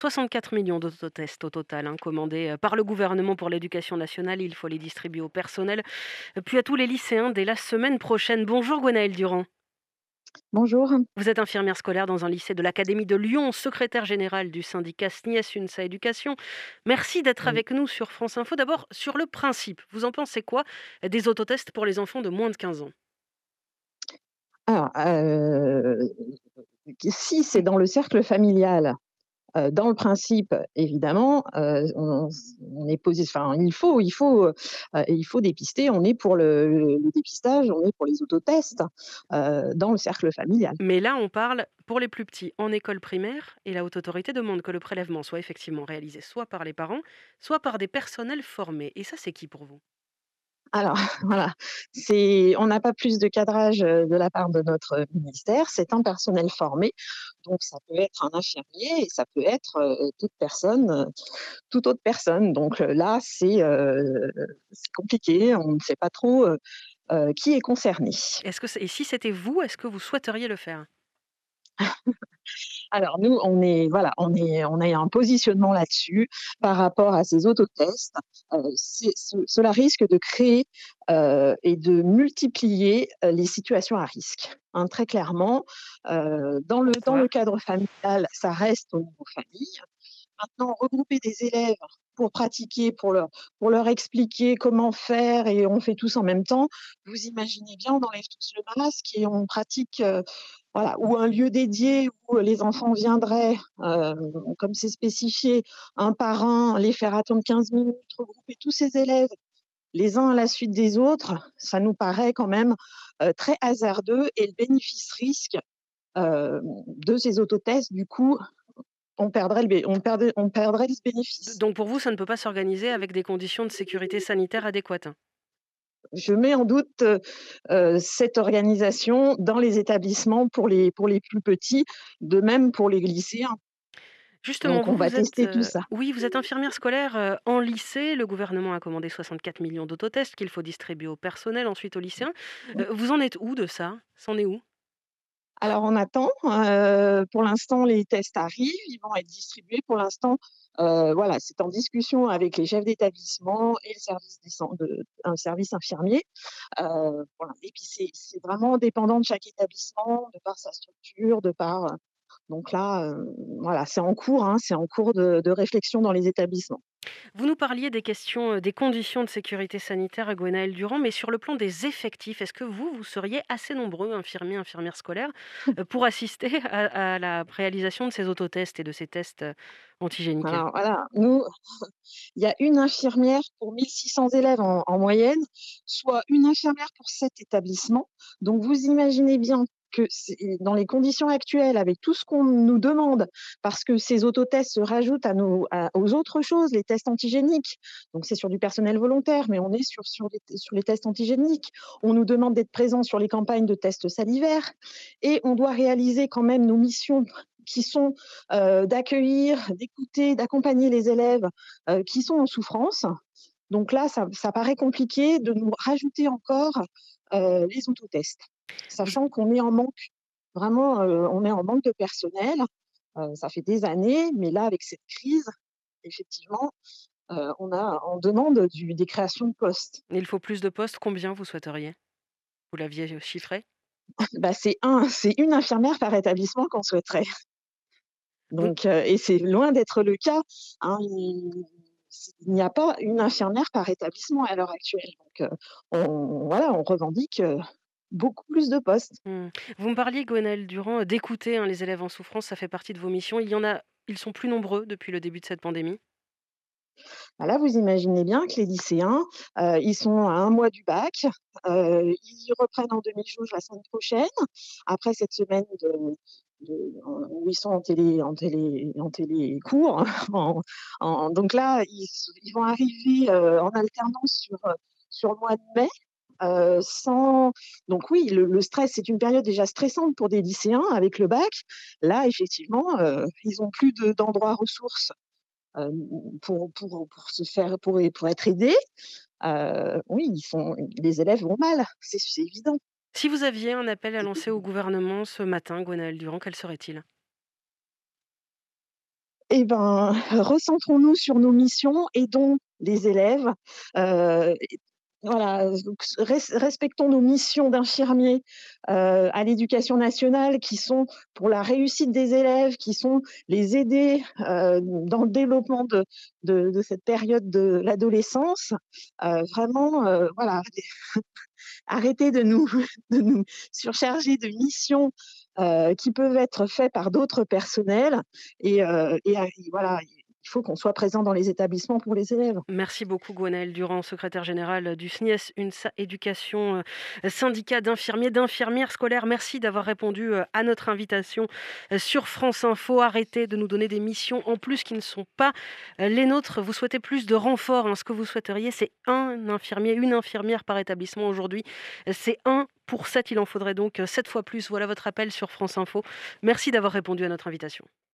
64 millions d'autotests au total, hein, commandés par le gouvernement pour l'éducation nationale. Il faut les distribuer au personnel, puis à tous les lycéens dès la semaine prochaine. Bonjour Gwenaëlle Durand. Bonjour. Vous êtes infirmière scolaire dans un lycée de l'Académie de Lyon, secrétaire générale du syndicat SNIES UNSA Éducation. Merci d'être Oui. avec nous sur France Info. D'abord, sur le principe, vous en pensez quoi des autotests pour les enfants de moins de 15 ans? Alors, si c'est dans le cercle familial, dans le principe, évidemment, on est posé enfin, il faut dépister. On est pour le dépistage, on est pour les autotests, dans le cercle familial. Mais là, on parle pour les plus petits en école primaire et la haute autorité demande que le prélèvement soit effectivement réalisé soit par les parents, soit par des personnels formés. Et ça, c'est qui pour vous? Alors voilà, on n'a pas plus de cadrage, de la part de notre ministère. C'est un personnel formé, donc ça peut être un infirmier et ça peut être, toute autre personne. Donc, là, c'est compliqué, on ne sait pas trop, qui est concerné. Et si c'était vous, est-ce que vous souhaiteriez le faire? Alors nous, on a un positionnement là-dessus par rapport à ces autotests. Cela risque de créer, et de multiplier, les situations à risque, hein, très clairement. Dans le Pourquoi? cadre familial, ça reste au niveau famille. Maintenant, regrouper des élèves pour pratiquer, pour leur expliquer comment faire et on fait tous en même temps, vous imaginez bien, on enlève tous le masque et on pratique, voilà, ou un lieu dédié où les enfants viendraient, comme c'est spécifié, un par un, les faire attendre 15 minutes, regrouper tous ces élèves les uns à la suite des autres, ça nous paraît quand même, très hasardeux et le bénéfice-risque, de ces autotests, du coup, on perdrait ce bénéfice. Donc pour vous, ça ne peut pas s'organiser avec des conditions de sécurité sanitaire adéquates? Je mets en doute, cette organisation dans les établissements pour les plus petits, de même pour les lycéens. Justement, Donc vous, on va vous êtes, tester tout ça. oui, vous êtes infirmière scolaire, en lycée. Le gouvernement a commandé 64 millions d'autotests qu'il faut distribuer au personnel, ensuite aux lycéens. Vous en êtes où de ça? C'en est où? Alors on attend, pour l'instant les tests arrivent, ils vont être distribués. Pour l'instant, voilà, c'est en discussion avec les chefs d'établissement et le service des cen de un service infirmier. Voilà et puis c'est vraiment dépendant de chaque établissement, de par sa structure, de par, donc là, voilà, c'est en cours, hein, c'est en cours de réflexion dans les établissements. Vous nous parliez des questions, des conditions de sécurité sanitaire, Gwenaëlle Durand, mais sur le plan des effectifs, est-ce que vous seriez assez nombreux, infirmiers, infirmières scolaires, pour assister à la réalisation de ces autotests et de ces tests, antigéniques? Alors voilà, nous, il y a une infirmière pour 1 600 élèves en moyenne, soit une infirmière pour 7 établissements. Donc vous imaginez bien que c'est dans les conditions actuelles, avec tout ce qu'on nous demande, parce que ces autotests se rajoutent aux autres choses, les tests antigéniques. Donc c'est sur du personnel volontaire, mais on est sur les tests antigéniques. On nous demande d'être présents sur les campagnes de tests salivaires et on doit réaliser quand même nos missions qui sont, d'accueillir, d'écouter, d'accompagner les élèves, qui sont en souffrance. Donc là, ça paraît compliqué de nous rajouter encore, les autotests. Vous Sachant qu'on est en manque, vraiment, on est en manque de personnel, ça fait des années, mais là, avec cette crise, effectivement, on demande des créations de postes. Il faut plus de postes, combien vous souhaiteriez? Vous l'aviez, chiffré? Bah, c'est une infirmière par établissement qu'on souhaiterait. Vous Donc, et c'est loin d'être le cas, hein. Il n'y a pas une infirmière par établissement à l'heure actuelle. Donc, on revendique, beaucoup plus de postes. mmh, vous me parliez, Gwenaëlle Durand, d'écouter, hein, les élèves en souffrance, ça fait partie de vos missions. Ils sont plus nombreux depuis le début de cette pandémie? Bah, là, vous imaginez bien que les lycéens, ils sont à un mois du bac, ils reprennent en demi-jauge la semaine prochaine. Après cette semaine où ils sont en télécours, donc là, ils vont arriver, en alternance sur le mois de mai, sans donc oui, le stress, c'est une période déjà stressante pour des lycéens avec le bac. Là, effectivement, ils ont plus d'endroits ressources, pour se faire pour être aidés. Oui, les élèves vont mal, c'est évident. Si vous aviez un appel à lancer au gouvernement ce matin, Gwenaëlle Durand, quel serait-il? Eh ben, recentrons-nous sur nos missions, aidons les élèves, et voilà, donc respectons nos missions d'infirmiers, à l'éducation nationale qui sont pour la réussite des élèves, qui sont les aider, dans le développement de cette période de l'adolescence. Vraiment, voilà, arrêtez de nous de nous surcharger de missions, qui peuvent être faites par d'autres personnels et voilà, il faut qu'on soit présent dans les établissements pour les élèves. Merci beaucoup Gwenaëlle Durand, secrétaire générale du SNIES UNSA Éducation, syndicat d'infirmiers, d'infirmières scolaires. Merci d'avoir répondu, à notre invitation, sur France Info. Arrêtez de nous donner des missions en plus qui ne sont pas, les nôtres. Vous souhaitez plus de renforts, hein. Ce que vous souhaiteriez, c'est un infirmier, une infirmière par établissement. Aujourd'hui, c'est 1 pour 7. Il en faudrait donc, 7 fois plus. Voilà votre appel sur France Info. Merci d'avoir répondu à notre invitation.